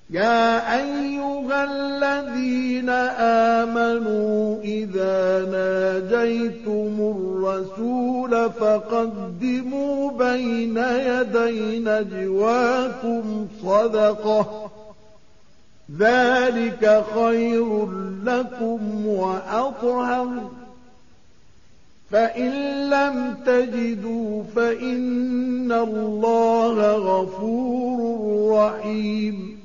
يا أيها الذين آمنوا إذا ناجيتم الرسول فقدموا بين يدي نجواكم صدقة ذلك خير لكم وأطهر فإن لم تجدوا فإن الله غفور رحيم